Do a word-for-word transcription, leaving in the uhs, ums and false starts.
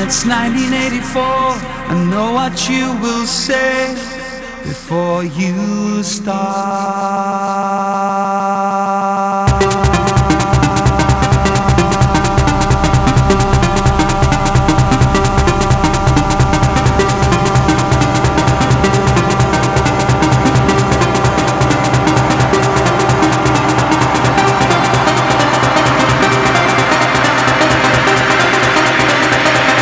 It's nineteen eighty-four. I know what you will say before you start.